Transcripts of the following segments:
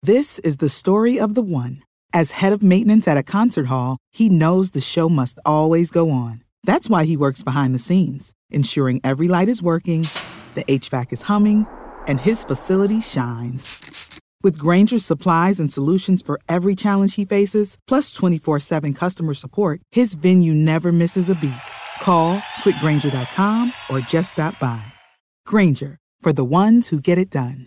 This is the story of the one. As head of maintenance at a concert hall, he knows the show must always go on. That's why he works behind the scenes, ensuring every light is working, the HVAC is humming, and his facility shines. With Grainger's supplies and solutions for every challenge he faces, plus 24/7 customer support, his venue never misses a beat. Call quickgrainger.com or just stop by. Grainger, for the ones who get it done.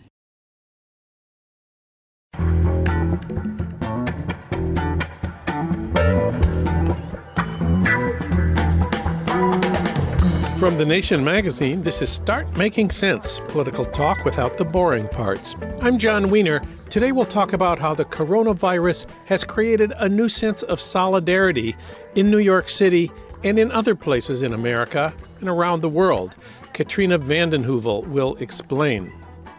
From The Nation magazine, this is Start Making Sense, political talk without the boring parts. I'm John Wiener. Today we'll talk about how the coronavirus has created a new sense of solidarity in New York City and in other places in America and around the world. Katrina vanden Heuvel will explain.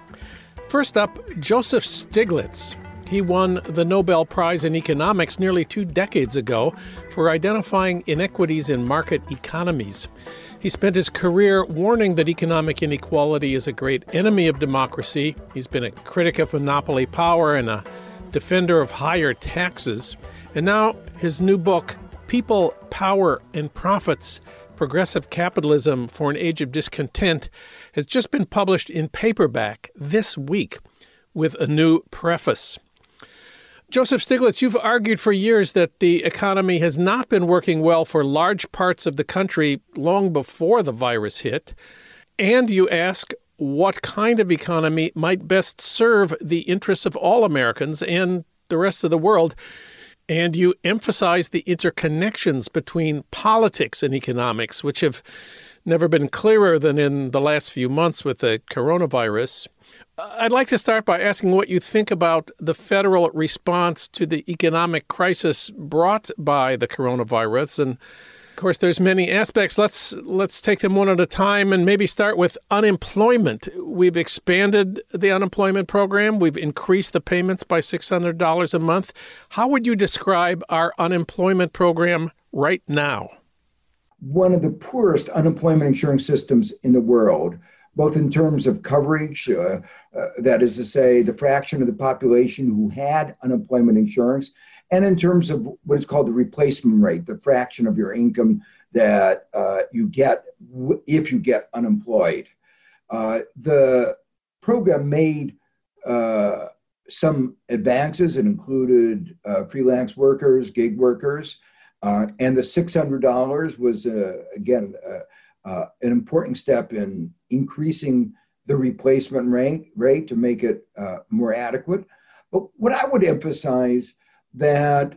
First up, Joseph Stiglitz. He won the Nobel Prize in Economics nearly 2 decades ago for identifying inequities in market economies. He spent his career warning that economic inequality is a great enemy of democracy. He's been a critic of monopoly power and a defender of higher taxes. And now his new book, People, Power, and Profits: Progressive Capitalism for an Age of Discontent, has just been published in paperback this week with a new preface. Joseph Stiglitz, you've argued for years that the economy has not been working well for large parts of the country long before the virus hit. And you ask what kind of economy might best serve the interests of all Americans and the rest of the world. And you emphasize the interconnections between politics and economics, which have never been clearer than in the last few months with the coronavirus. I'd like to start by asking what you think about the federal response to the economic crisis brought by the coronavirus. And of course, there's many aspects. Let's take them one at a time and maybe start with unemployment. We've expanded the unemployment program. We've increased the payments by $600 a month. How would you describe our unemployment program right now? One of the poorest unemployment insurance systems in the world, both in terms of coverage, that is to say, the fraction of the population who had unemployment insurance, and in terms of what is called the replacement rate, the fraction of your income that you get if you get unemployed. The program made some advances. It included freelance workers, gig workers, and the $600 was, again, an important step in increasing the replacement rate to make it more adequate. But what I would emphasize that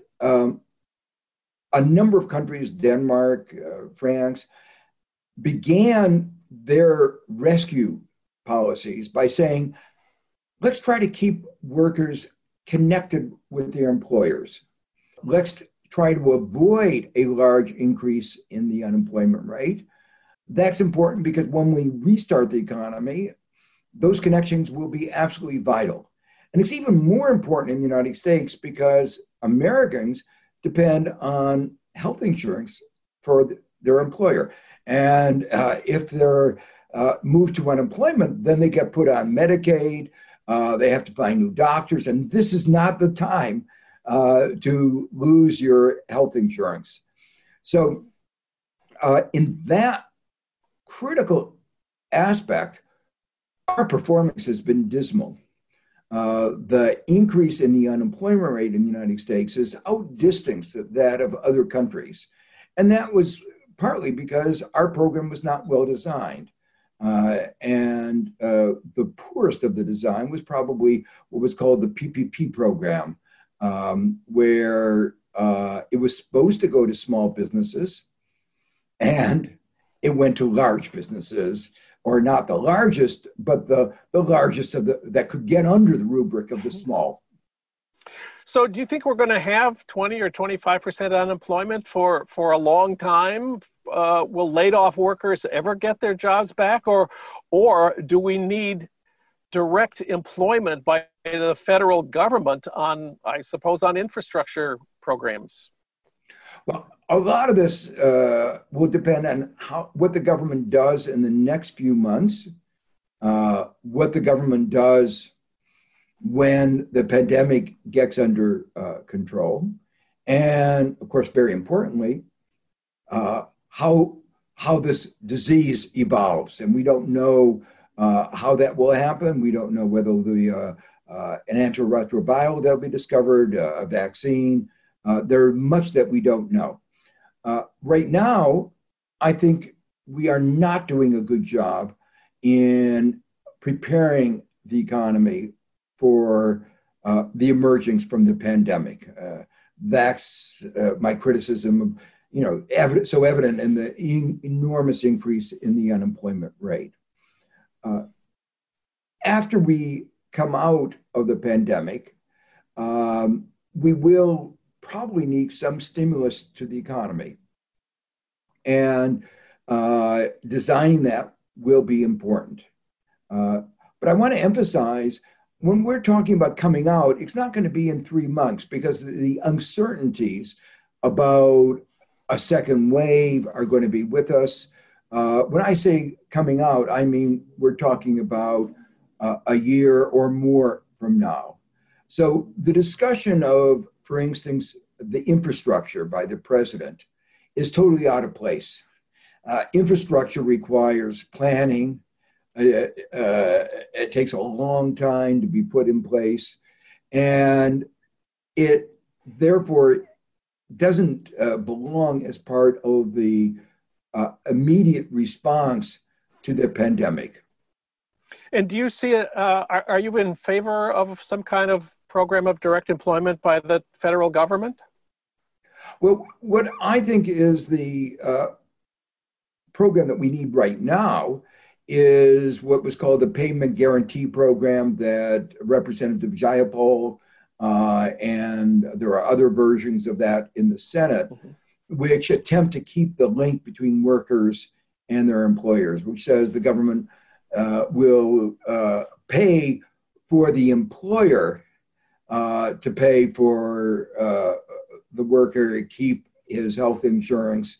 a number of countries, Denmark, France, began their rescue policies by saying, let's try to keep workers connected with their employers. Let's try to avoid a large increase in the unemployment rate. That's important because when we restart the economy, those connections will be absolutely vital. And it's even more important in the United States because Americans depend on health insurance for their employer. And if they're moved to unemployment, then they get put on Medicaid. They have to find new doctors. And this is not the time to lose your health insurance. So in that critical aspect, our performance has been dismal. The increase in the unemployment rate in the United States has outdistanced that of other countries. And that was partly because our program was not well designed. And the poorest of the design was probably what was called the PPP program, where it was supposed to go to small businesses and it went to large businesses, or not the largest, but the largest of that could get under the rubric of the small. So do you think we're going to have 20 or 25% unemployment for a long time? Will laid off workers ever get their jobs back? Or do we need direct employment by the federal government on, I suppose, on infrastructure programs? Well, a lot of this will depend on what the government does in the next few months, what the government does when the pandemic gets under control, and of course, very importantly, how this disease evolves. And we don't know how that will happen. We don't know whether there'll be an antiretroviral that'll be discovered, a vaccine. There's much that we don't know. Right now, I think we are not doing a good job in preparing the economy for the emergence from the pandemic. That's my criticism of, so evident in the enormous increase in the unemployment rate. After we come out of the pandemic, we will probably need some stimulus to the economy. And designing that will be important. But I want to emphasize, when we're talking about coming out, it's not going to be in 3 months, because the uncertainties about a second wave are going to be with us. When I say coming out, I mean we're talking about a year or more from now. So the discussion of, for instance, the infrastructure by the president is totally out of place. Infrastructure requires planning. It takes a long time to be put in place, and it therefore doesn't belong as part of the immediate response to the pandemic. And do you see it? Are you in favor of some kind of program of direct employment by the federal government? Well, what I think is the program that we need right now is what was called the Payment Guarantee Program that Representative Jayapal and there are other versions of that in the Senate, which attempt to keep the link between workers and their employers, which says the government will pay for the employer to pay for the worker to keep his health insurance.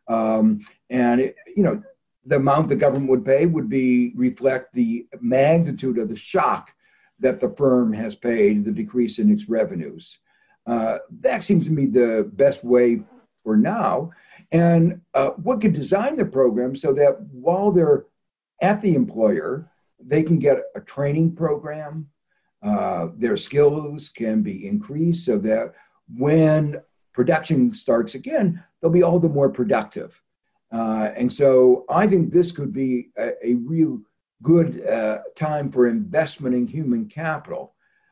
The amount the government would pay would reflect the magnitude of the shock that the firm has paid, the decrease in its revenues. That seems to me the best way for now. And one could design the program so that while they're at the employer, they can get a training program. Their skills can be increased so that when production starts again, they'll be all the more productive. And so I think this could be a real good time for investment in human capital.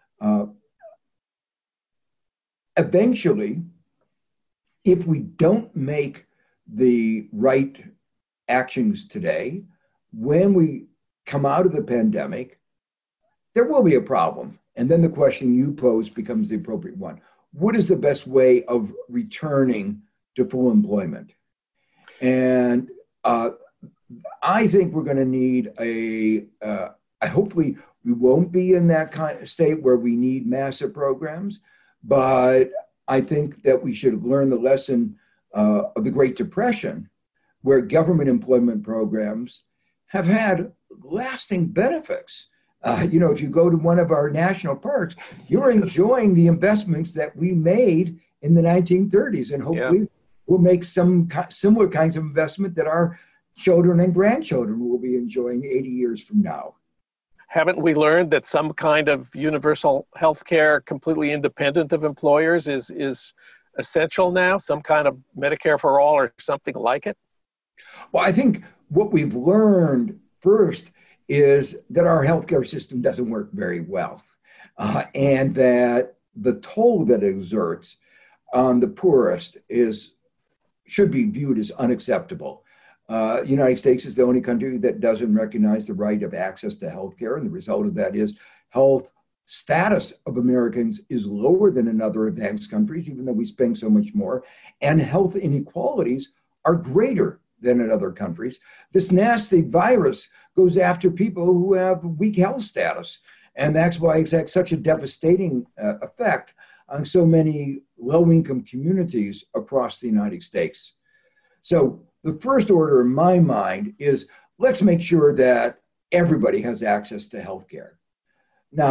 Eventually, if we don't make the right actions today, when we come out of the pandemic, there will be a problem. And then the question you pose becomes the appropriate one. What is the best way of returning to full employment? And I think we're going to need hopefully we won't be in that kind of state where we need massive programs, but I think that we should learn the lesson of the Great Depression, where government employment programs have had lasting benefits. If you go to one of our national parks, you're enjoying the investments that we made in the 1930s, and hopefully we'll make some similar kinds of investment that our children and grandchildren will be enjoying 80 years from now. Haven't we learned that some kind of universal health care completely independent of employers is essential now? Some kind of Medicare for all or something like it? Well, I think what we've learned first is that our healthcare system doesn't work very well, and that the toll that it exerts on the poorest should be viewed as unacceptable. The United States is the only country that doesn't recognize the right of access to healthcare, and the result of that is health status of Americans is lower than in other advanced countries, even though we spend so much more, and health inequalities are greater than in other countries. This nasty virus goes after people who have weak health status, and that's why it's had such a devastating effect on so many low-income communities across the United States. So the first order in my mind is let's make sure that everybody has access to healthcare. Now,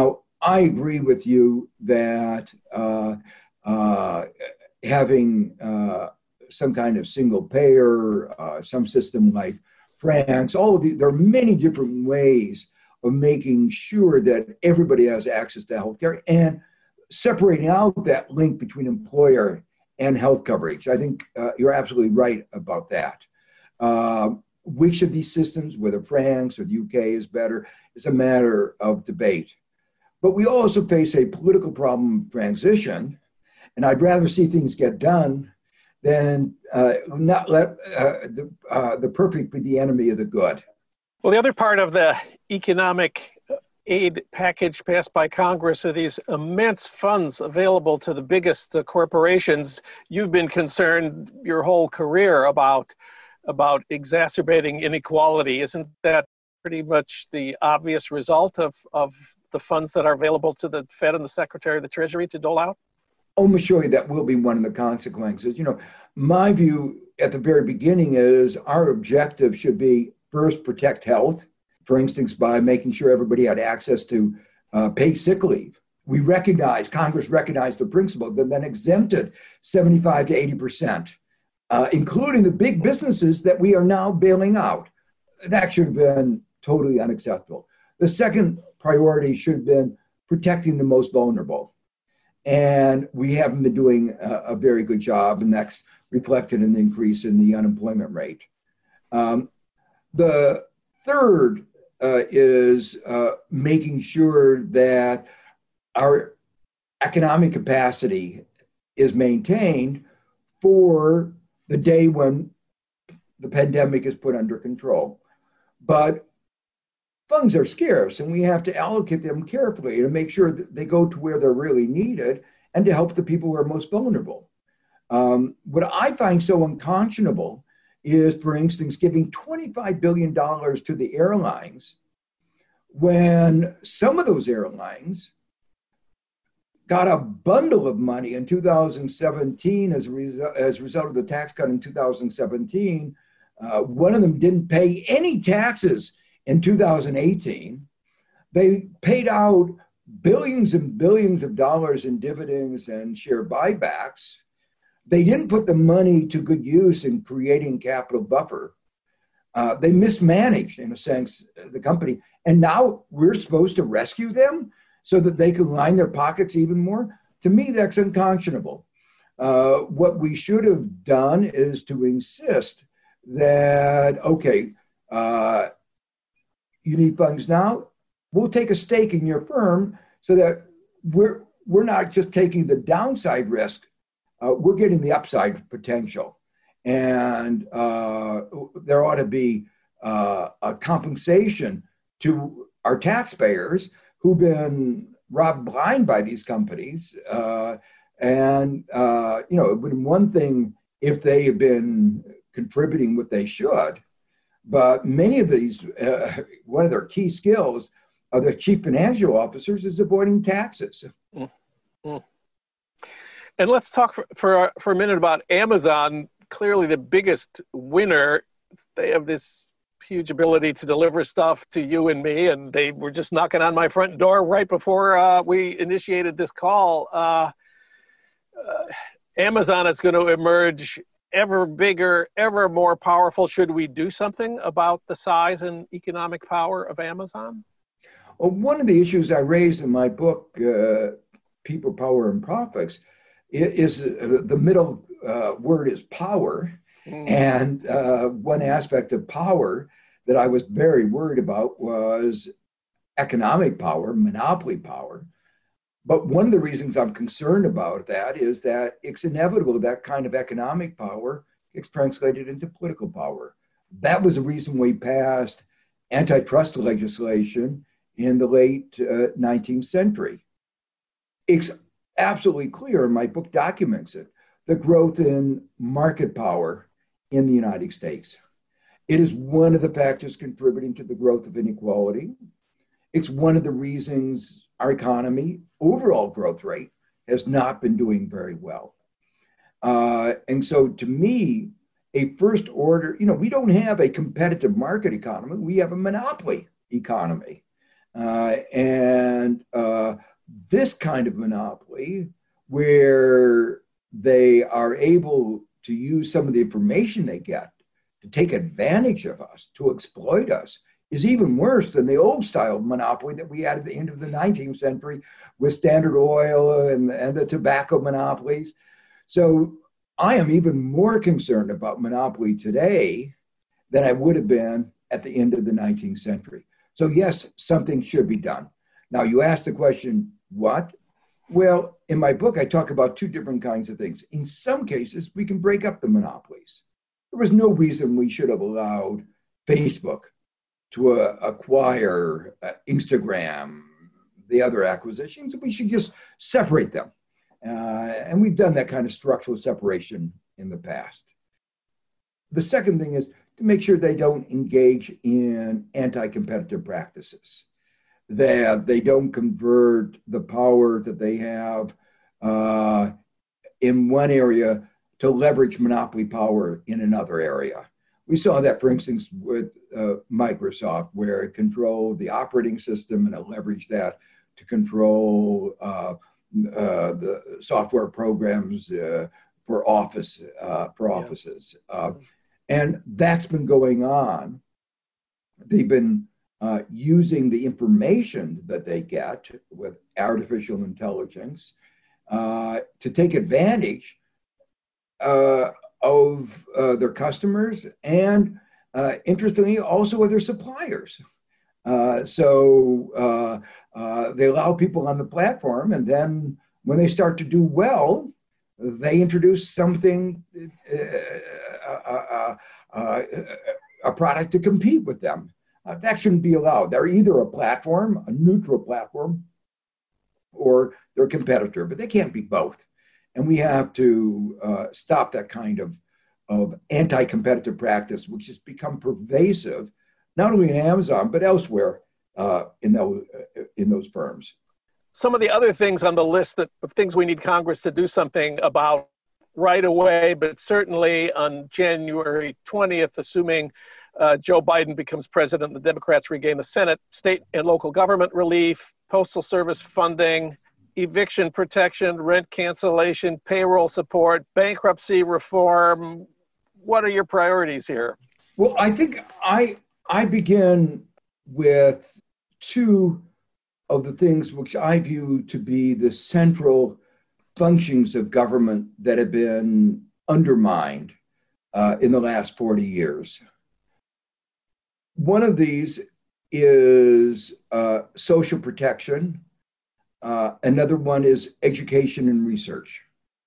I agree with you that having some kind of single payer, some system like France, there are many different ways of making sure that everybody has access to healthcare and separating out that link between employer and health coverage. I think you're absolutely right about that. Which of these systems, whether France or the UK is better, is a matter of debate. But we also face a political problem transition, and I'd rather see things get done than not let the perfect be the enemy of the good. Well, the other part of the economic aid package passed by Congress are these immense funds available to the biggest corporations. You've been concerned your whole career about exacerbating inequality. Isn't that pretty much the obvious result of the funds that are available to the Fed and the Secretary of the Treasury to dole out? Oh, Mashoy, that will be one of the consequences. My view at the very beginning is our objective should be first protect health, for instance, by making sure everybody had access to paid sick leave. Congress recognized the principle, but then exempted 75 to 80%, including the big businesses that we are now bailing out. That should have been totally unacceptable. The second priority should have been protecting the most vulnerable. And we haven't been doing a very good job, and that's reflected in the increase in the unemployment rate. The third is making sure that our economic capacity is maintained for the day when the pandemic is put under control. But funds are scarce, and we have to allocate them carefully to make sure that they go to where they're really needed and to help the people who are most vulnerable. What I find so unconscionable is, for instance, giving $25 billion to the airlines when some of those airlines got a bundle of money in 2017 as a result of the tax cut in 2017. One of them didn't pay any taxes in 2018. They paid out billions and billions of dollars in dividends and share buybacks. They didn't put the money to good use in creating capital buffer. They mismanaged, in a sense, the company. And now we're supposed to rescue them so that they can line their pockets even more? To me, that's unconscionable. What we should have done is to insist that, okay, you need funds now, we'll take a stake in your firm so that we're not just taking the downside risk, we're getting the upside potential. And there ought to be a compensation to our taxpayers who've been robbed blind by these companies. It would be one thing if they have been contributing what they should, but many of these, one of their key skills of the chief financial officers is avoiding taxes. Mm-hmm. And let's talk for a minute about Amazon. Clearly the biggest winner. They have this huge ability to deliver stuff to you and me, and they were just knocking on my front door right before we initiated this call. Amazon is going to emerge ever bigger, ever more powerful. Should we do something about the size and economic power of Amazon? Well, one of the issues I raised in my book, People, Power, and Profits, is the middle word is power. And one aspect of power that I was very worried about was economic power, monopoly power. But one of the reasons I'm concerned about that is that it's inevitable that kind of economic power gets translated into political power. That was the reason we passed antitrust legislation in the late 19th century. It's absolutely clear, and my book documents it, the growth in market power in the United States. It is one of the factors contributing to the growth of inequality. It's one of the reasons our economy, overall growth rate, has not been doing very well. And so to me, a first order, we don't have a competitive market economy. We have a monopoly economy. This kind of monopoly, where they are able to use some of the information they get to take advantage of us, to exploit us, is even worse than the old style monopoly that we had at the end of the 19th century with Standard Oil and the tobacco monopolies. So I am even more concerned about monopoly today than I would have been at the end of the 19th century. So yes, something should be done. Now, you asked the question, what? Well, in my book, I talk about two different kinds of things. In some cases, we can break up the monopolies. There was no reason we should have allowed Facebook to acquire Instagram, the other acquisitions. We should just separate them. And we've done that kind of structural separation in the past. The second thing is to make sure they don't engage in anti-competitive practices, that they don't convert the power that they have in one area to leverage monopoly power in another area. We saw that, for instance, with Microsoft, where it controlled the operating system and it leveraged that to control the software programs for offices. And that's been going on. They've been using the information that they get with artificial intelligence to take advantage of their customers and, interestingly, also of their suppliers. So they allow people on the platform, and then when they start to do well, they introduce something, a product to compete with them. That shouldn't be allowed. They're either a platform, a neutral platform, or they're a competitor, but they can't be both. And we have to stop that kind of anti-competitive practice, which has become pervasive, not only in Amazon, but elsewhere in those firms. Some of the other things on the list of things we need Congress to do something about right away, but certainly on January 20th, assuming Joe Biden becomes president and the Democrats regain the Senate, state and local government relief, postal service funding, eviction protection, rent cancellation, payroll support, bankruptcy reform. What are your priorities here? Well, I think I begin with two of the things which I view to be the central functions of government that have been undermined in the last 40 years. One of these is social protection. Another one is education and research.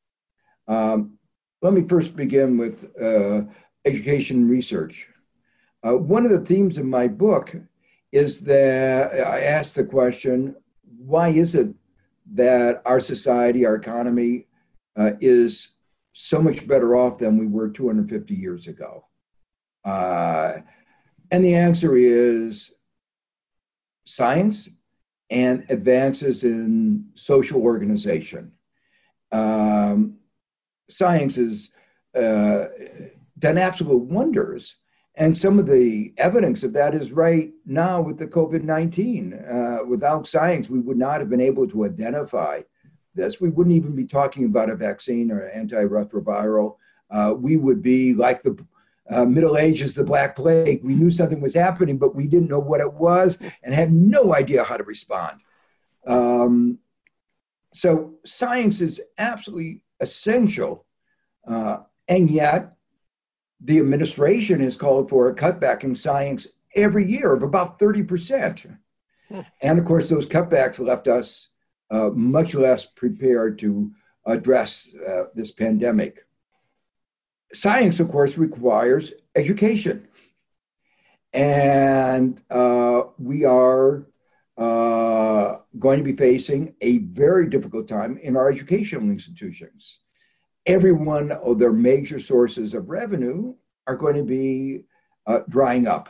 Let me first begin with education and research. One of the themes of my book is that I asked the question, why is it that our society, our economy is so much better off than we were 250 years ago? And the answer is science and advances in social organization. Science has done absolute wonders. And some of the evidence of that is right now with the COVID-19. Without science, we would not have been able to identify this. We wouldn't even be talking about a vaccine or antiretroviral. We would be like the Middle Ages, the Black Plague. We knew something was happening, but we didn't know what it was and had no idea how to respond. So science is absolutely essential. And yet, the administration has called for a cutback in science every year of about 30%. And of course, those cutbacks left us much less prepared to address this pandemic. Science, of course, requires education. And we are going to be facing a very difficult time in our educational institutions. Every one of their major sources of revenue are going to be drying up.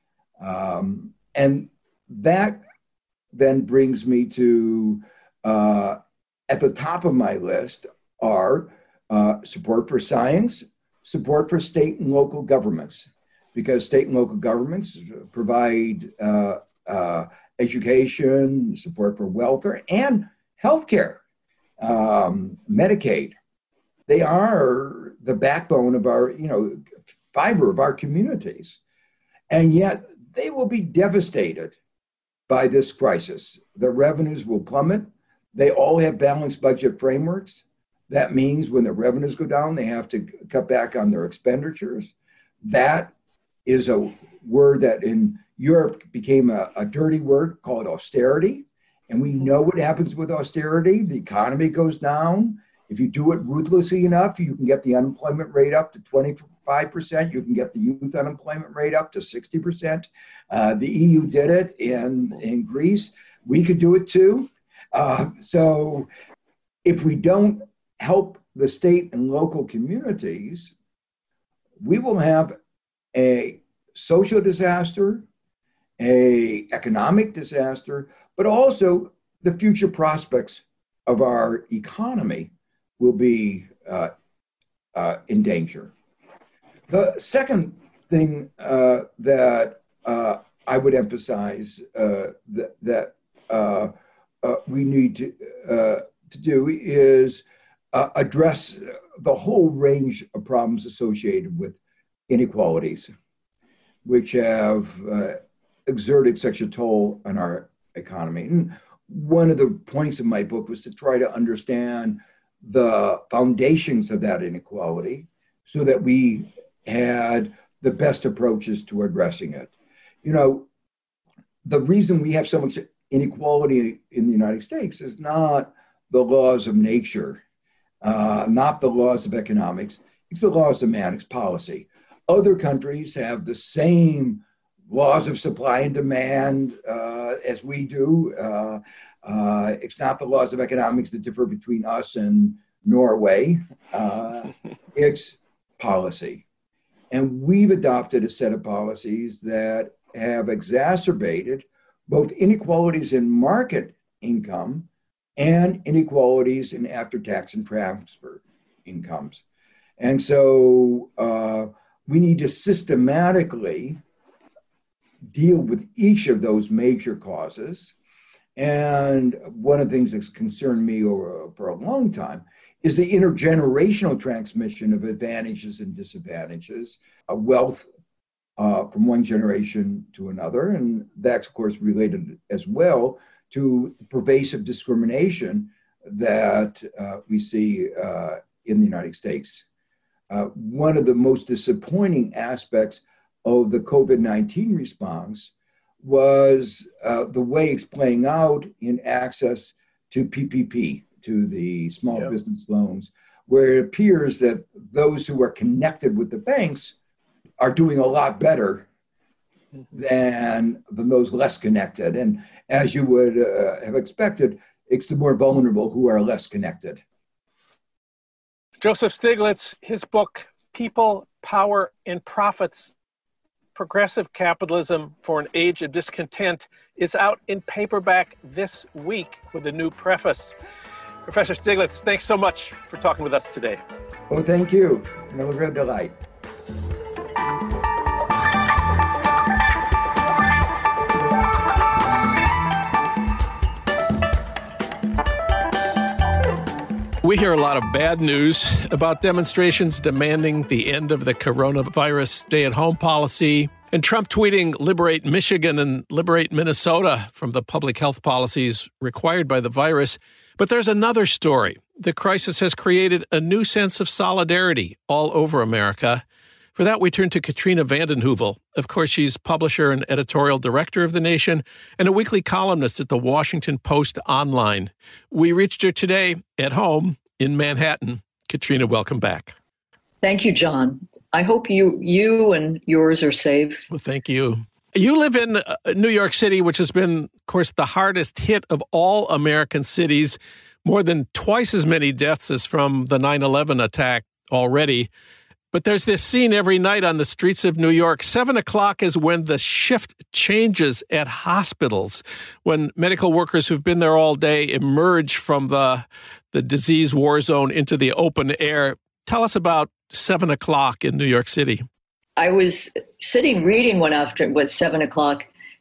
And that then brings me to, at the top of my list are support for science, support for state and local governments, because state and local governments provide education, support for welfare, and healthcare, Medicaid. They are the backbone of our, fiber of our communities. And yet they will be devastated by this crisis. Their revenues will plummet. They all have balanced budget frameworks. That means when the revenues go down, they have to cut back on their expenditures. That is a word that in Europe became a dirty word called austerity. And we know what happens with austerity. The economy goes down. If you do it ruthlessly enough, you can get the unemployment rate up to 25%. You can get the youth unemployment rate up to 60%. The EU did it in Greece. We could do it too. So if we don't help the state and local communities, we will have a social disaster, an economic disaster, but also the future prospects of our economy will be in danger. The second thing that I would emphasize that we need to do is address the whole range of problems associated with inequalities, which have exerted such a toll on our economy. And one of the points of my book was to try to understand the foundations of that inequality so that we had the best approaches to addressing it. The reason we have so much inequality in the United States is not the laws of nature, not the laws of economics. It's the laws of man, it's policy. Other countries have the same laws of supply and demand as we do. It's not the laws of economics that differ between us and Norway. It's policy. And we've adopted a set of policies that have exacerbated both inequalities in market income and inequalities in after-tax and transfer incomes. And so we need to systematically deal with each of those major causes. And one of the things that's concerned me for a long time is the intergenerational transmission of advantages and disadvantages, wealth from one generation to another. And that's, of course, related as well to pervasive discrimination that we see in the United States. One of the most disappointing aspects of the COVID-19 response was the way it's playing out in access to PPP, to the small business loans, where it appears that those who are connected with the banks are doing a lot better than those less connected. And as you would have expected, it's the more vulnerable who are less connected. Joseph Stiglitz, his book, People, Power, and Profits, Progressive Capitalism for an Age of Discontent, is out in paperback this week with a new preface. Professor Stiglitz, thanks so much for talking with us today. Oh, thank you. It was a real delight. We hear a lot of bad news about demonstrations demanding the end of the coronavirus stay-at-home policy, and Trump tweeting, "Liberate Michigan and liberate Minnesota" from the public health policies required by the virus. But there's another story. The crisis has created a new sense of solidarity all over America. For that, we turn to Katrina vanden Heuvel. Of course, she's publisher and editorial director of The Nation and a weekly columnist at the Washington Post Online. We reached her today at home in Manhattan. Katrina, welcome back. Thank you, John. I hope you and yours are safe. Well, thank you. You live in New York City, which has been, of course, the hardest hit of all American cities. More than twice as many deaths as from the 9/11 attack already. But there's this scene every night on the streets of New York. 7 o'clock is when the shift changes at hospitals, when medical workers who've been there all day emerge from the disease war zone into the open air. Tell us about 7 o'clock in New York City. I was sitting reading one after 7 o'clock,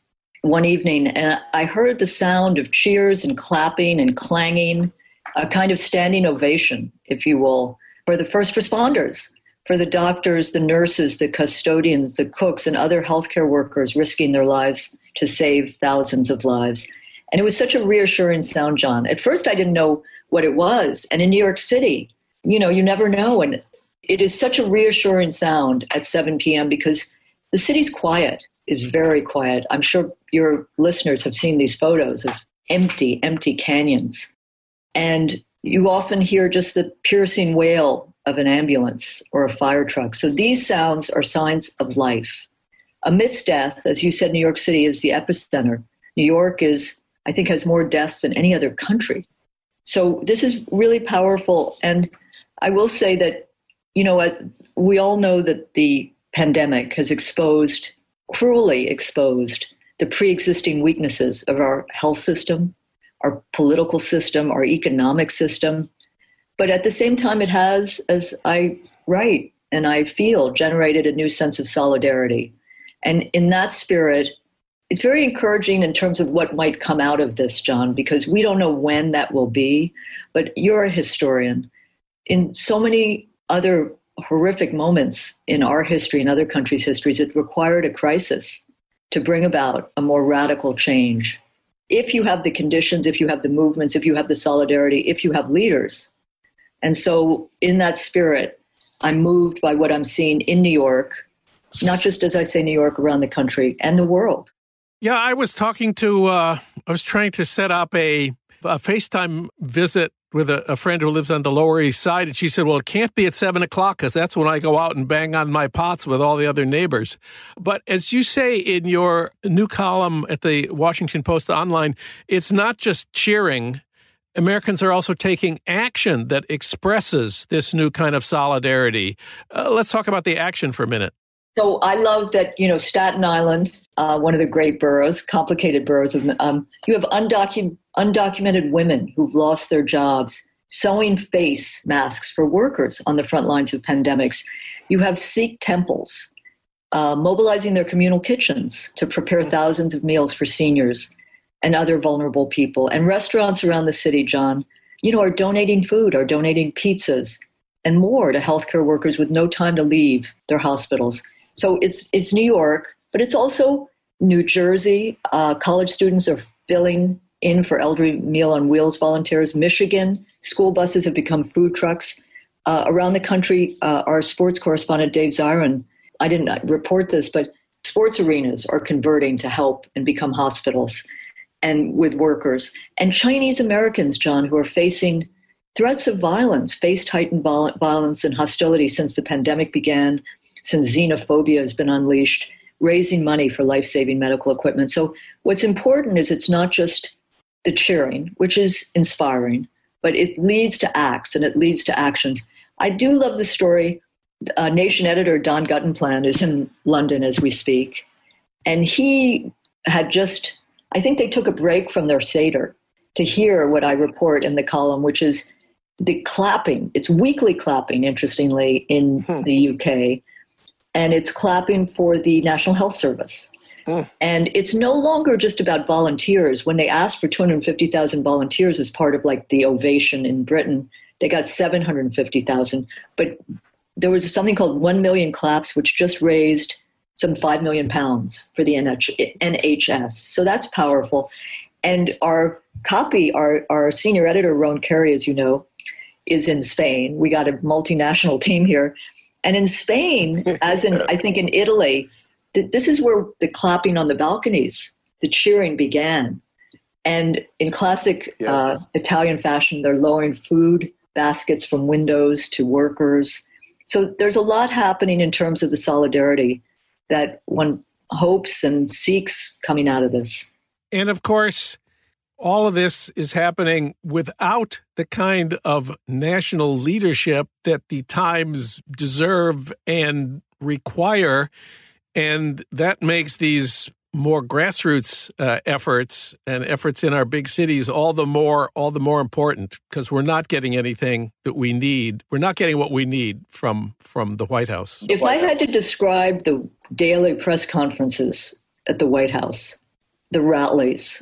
one evening, and I heard the sound of cheers and clapping and clanging, a kind of standing ovation, if you will, for the first responders, for the doctors, the nurses, the custodians, the cooks, and other healthcare workers risking their lives to save thousands of lives. And it was such a reassuring sound, John. At first, I didn't know what it was. And in New York City, you never know. And it is such a reassuring sound at 7 p.m. because the city's quiet, is very quiet. I'm sure your listeners have seen these photos of empty canyons. And you often hear just the piercing wail of an ambulance or a fire truck. So these sounds are signs of life. Amidst death, as you said, New York City is the epicenter. New York I think, has more deaths than any other country. So this is really powerful. And I will say that, we all know that the pandemic has cruelly exposed the pre-existing weaknesses of our health system, our political system, our economic system. But at the same time, it has, as I write and I feel, generated a new sense of solidarity. And in that spirit, it's very encouraging in terms of what might come out of this, John, because we don't know when that will be. But you're a historian. In so many other horrific moments in our history and other countries' histories, it required a crisis to bring about a more radical change. If you have the conditions, if you have the movements, if you have the solidarity, if you have leaders. And so in that spirit, I'm moved by what I'm seeing in New York, not just, as I say, New York, around the country and the world. Yeah, I was trying to set up a FaceTime visit with a friend who lives on the Lower East Side. And she said, well, it can't be at 7 o'clock because that's when I go out and bang on my pots with all the other neighbors. But as you say in your new column at the Washington Post Online, it's not just cheering. Americans are also taking action that expresses this new kind of solidarity. Let's talk about the action for a minute. So I love that, Staten Island, one of the great boroughs, complicated boroughs, you have undocumented women who've lost their jobs sewing face masks for workers on the front lines of pandemics. You have Sikh temples mobilizing their communal kitchens to prepare thousands of meals for seniors and other vulnerable people. And restaurants around the city, John, are donating food, are donating pizzas and more to healthcare workers with no time to leave their hospitals. So it's New York, but it's also New Jersey. College students are filling in for Elderly Meal on Wheels volunteers. Michigan, school buses have become food trucks. Around the country, our sports correspondent, Dave Zirin, I didn't report this, but sports arenas are converting to help and become hospitals and with workers. And Chinese Americans, John, who are facing threats of violence, faced heightened violence and hostility since the pandemic began, since xenophobia has been unleashed, raising money for life-saving medical equipment. So what's important is it's not just the cheering, which is inspiring, but it leads to acts and it leads to actions. I do love the story. Nation editor Don Guttenplan is in London as we speak. And he had I think they took a break from their Seder to hear what I report in the column, which is the clapping. It's weekly clapping, interestingly, in the UK. And it's clapping for the National Health Service. And it's no longer just about volunteers. When they asked for 250,000 volunteers as part of the ovation in Britain, they got 750,000. But there was something called 1 million claps, which just raised some £5 million for the NHS. So that's powerful. And our senior editor, Rowan Carey, as you know, is in Spain. We got a multinational team here. And in Spain, as in, I think in Italy, this is where the clapping on the balconies, the cheering began. And in classic Italian fashion, they're lowering food baskets from windows to workers. So there's a lot happening in terms of the solidarity that one hopes and seeks coming out of this. And of course, all of this is happening without the kind of national leadership that the times deserve and require. And that makes these more grassroots efforts and efforts in our big cities all the more important, because we're not getting anything that we need. We're not getting what we need from the White House. If I had to describe the daily press conferences at the White House, the rallies.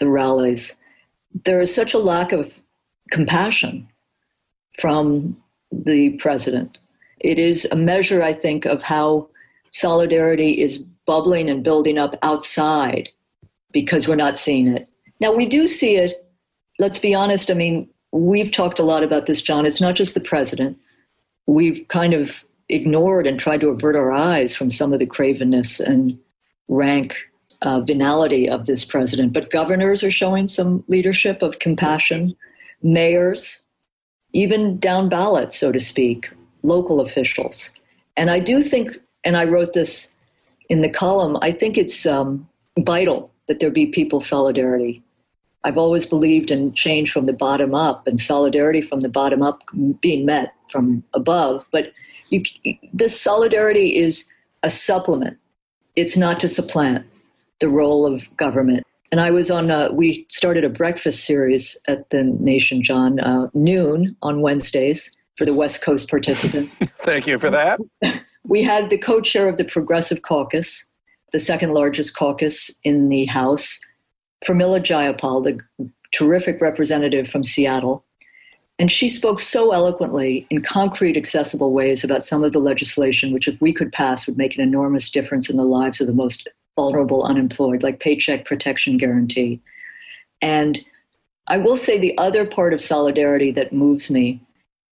There is such a lack of compassion from the president. It is a measure, I think, of how solidarity is bubbling and building up outside because we're not seeing it. Now, we do see it. Let's be honest. I mean, we've talked a lot about this, John. It's not just the president. We've kind of ignored and tried to avert our eyes from some of the cravenness and rank venality of this president. But governors are showing some leadership of compassion. Mayors, even down ballot, so to speak, local officials. And I do think, and I wrote this in the column, I think it's vital that there be people solidarity. I've always believed in change from the bottom up and solidarity from the bottom up being met from above. But this solidarity is a supplement. It's not to supplant the role of government. And I was we started a breakfast series at the Nation, John, noon on Wednesdays for the West Coast participants. Thank you for that. We had the co-chair of the Progressive Caucus, the second largest caucus in the House, Pramila Jayapal, the terrific representative from Seattle. And she spoke so eloquently in concrete, accessible ways about some of the legislation, which if we could pass would make an enormous difference in the lives of the most vulnerable unemployed, like Paycheck Protection Guarantee. And I will say the other part of solidarity that moves me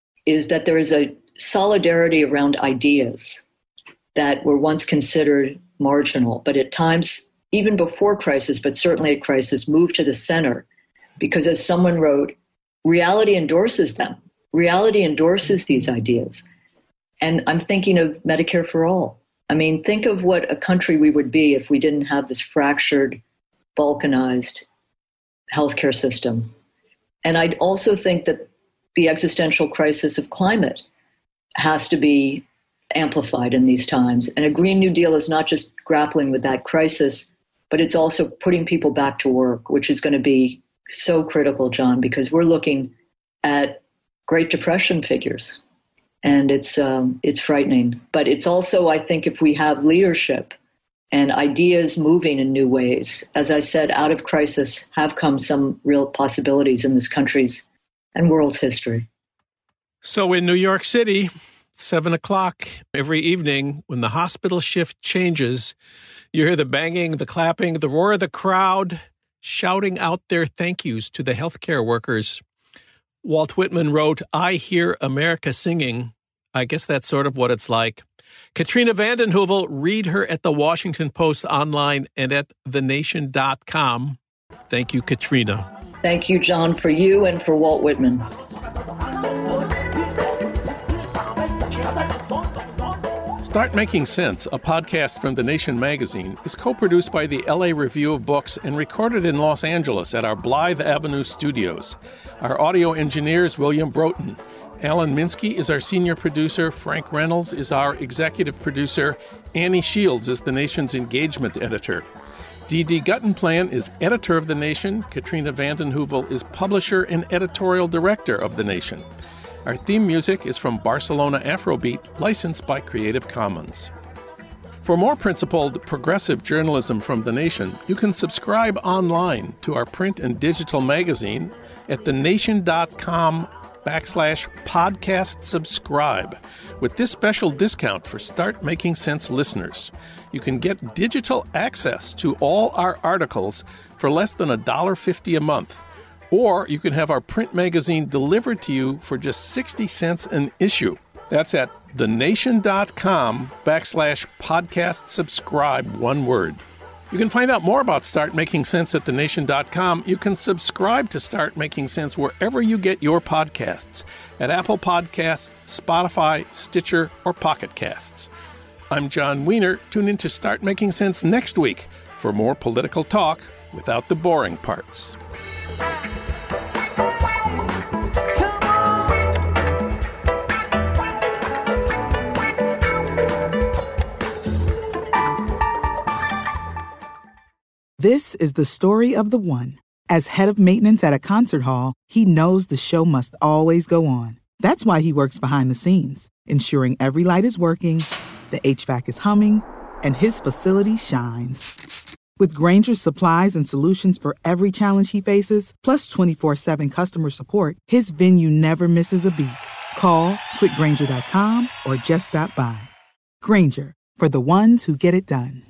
is that there is a solidarity around ideas that were once considered marginal, but at times, even before crisis, but certainly at crisis, moved to the center. Because as someone wrote, reality endorses them. Reality endorses these ideas. And I'm thinking of Medicare for All. I mean, think of what a country we would be if we didn't have this fractured, balkanized healthcare system. And I also think that the existential crisis of climate has to be amplified in these times. And a Green New Deal is not just grappling with that crisis, but it's also putting people back to work, which is going to be so critical, John, because we're looking at Great Depression figures. And it's frightening. But it's also, I think, if we have leadership and ideas moving in new ways, as I said, out of crisis have come some real possibilities in this country's and world's history. So in New York City, 7 o'clock every evening, when the hospital shift changes, you hear the banging, the clapping, the roar of the crowd shouting out their thank yous to the healthcare workers. Walt Whitman wrote, "I hear America singing." I guess that's sort of what it's like. Katrina vanden Heuvel, read her at the Washington Post online and at thenation.com. Thank you, Katrina. Thank you, John, for you and for Walt Whitman. Start Making Sense, a podcast from The Nation magazine, is co-produced by the LA Review of Books and recorded in Los Angeles at our Blythe Avenue studios. Our audio engineer is William Broughton. Alan Minsky is our senior producer. Frank Reynolds is our executive producer. Annie Shields is The Nation's engagement editor. D.D. Guttenplan is editor of The Nation. Katrina vanden Heuvel is publisher and editorial director of The Nation. Our theme music is from Barcelona Afrobeat, licensed by Creative Commons. For more principled, progressive journalism from The Nation, you can subscribe online to our print and digital magazine at thenation.com/podcast subscribe with this special discount for Start Making Sense listeners. You can get digital access to all our articles for less than $1.50 a month. Or you can have our print magazine delivered to you for just 60 cents an issue. That's at thenation.com/podcast subscribe, one word. You can find out more about Start Making Sense at thenation.com. You can subscribe to Start Making Sense wherever you get your podcasts, at Apple Podcasts, Spotify, Stitcher, or Pocket Casts. I'm John Wiener. Tune in to Start Making Sense next week for more political talk without the boring parts. This is the story of the one. As head of maintenance at a concert hall, he knows the show must always go on. That's why he works behind the scenes, ensuring every light is working, the HVAC is humming, and his facility shines. With Granger's supplies and solutions for every challenge he faces, plus 24/7 customer support, his venue never misses a beat. Call quickgranger.com or just stop by. Granger, for the ones who get it done.